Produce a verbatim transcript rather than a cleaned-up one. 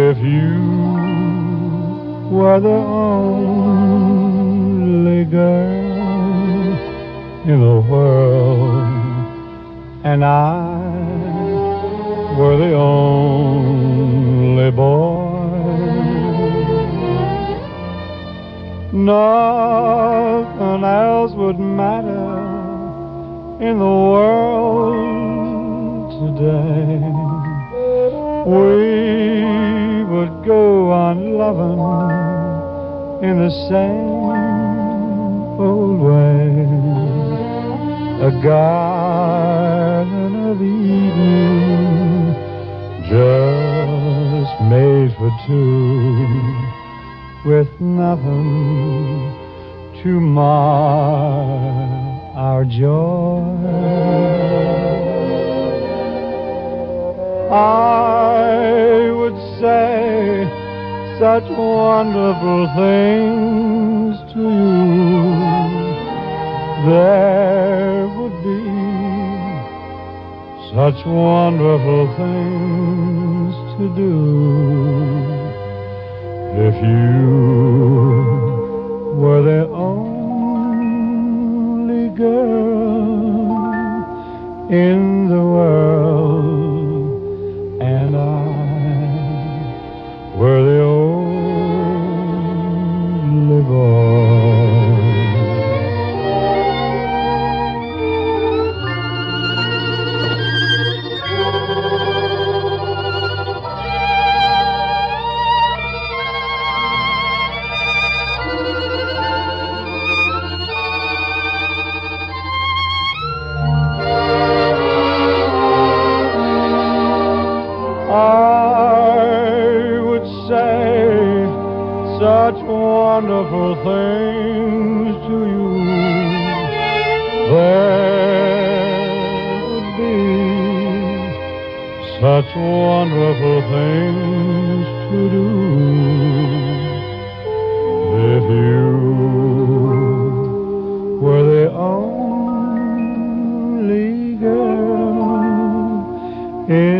If you were the only girl in the world, and I were the only boy, nothing else would matter in the world today. We would go on loving in the same old way. A garden of Eden just made for two, with nothing to mar our joy. I would say such wonderful things to you. There would be such wonderful things to do if you were the only girl in the world, and I were the only boy. I would say such wonderful things to you. There would be such wonderful things to do if you were the only girl in